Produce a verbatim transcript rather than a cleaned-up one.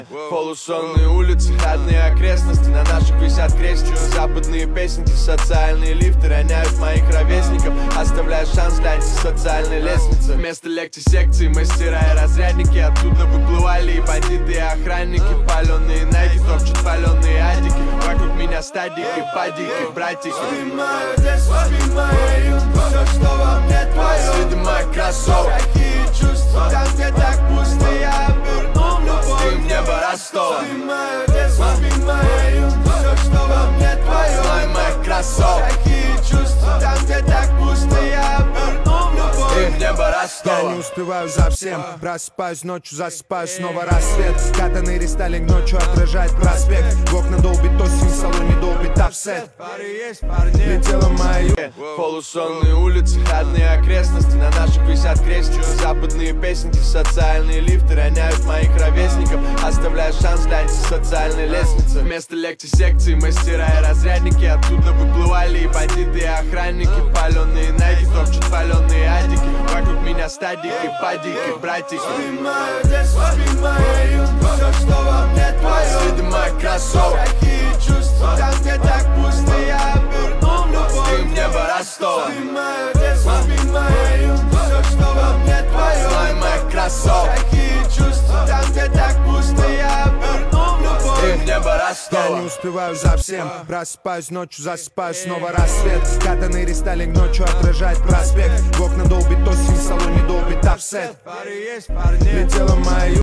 Полусонные улицы, родные окрестности. На наших висят крестики, западные песенки. Социальные лифты роняют моих ровесников, оставляя шанс для антисоциальной лестницы. Вместо лекций, секций, мастера и разрядники. Оттуда выплывали и бандиты, и охранники. Паленые найки, топчут паленые адики. Вокруг меня стадики, падики, братики. Вспоминаю детство, вспоминаю юность. Все, что во мне твое. Следы моих кроссовок. Какие чувства, там где так пусто, я оберну в любовь. Ты в небо Ростова. Вспоминаю детство, вспоминаю юность. Все, что во мне твое. Знай моих кроссовок. Какие чувства, там где так пусто, я оберну в любовь. Ты в небо Я Ростова. не успеваю за всем. Просыпаюсь ночью, засыпаю, снова рассвет. Катанный рестайлинг ночью отражает проспект. В окна долбит осень, в салоне долбит офсет. Летела моя ю... Полусонные улицы, родные окрестности. На наших висят крестики, западные песенки. Социальные лифты роняют моих ровесников, оставляя шанс для антисоциальной лестницы. Вместо лекций, секций, мастера и разрядники. Оттуда выплывали и бандиты, и охранники. Паленые найки, топчут паленые адики. Вокруг меня стадики, падики, братики. Вспоминаю детство, вспоминаю юность. Все, что во мне твое. Следы моих кроссовок. Какие чувства, там где так пусто, я оберну в любовь. Ты в небо Ростова. Вспоминаю детство, вспоминаю юность. Все, что во мне твое. Знай моих кроссовок. Какие чувства, там где так пусто, я оберну в любовь. Ты в небо Я Ростова. не успеваю за всем. Просыпаюсь ночью, засыпаю, снова рассвет. Катанный рестайлинг ночью отражает проспект. В окна долбит осень, в салоне долбит офсет. Летела моя ю...